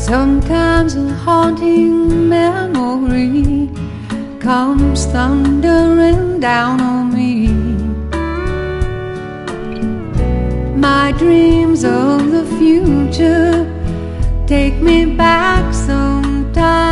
Sometimes a haunting memory comes thundering down on me. My dreams of the future take me back sometimes.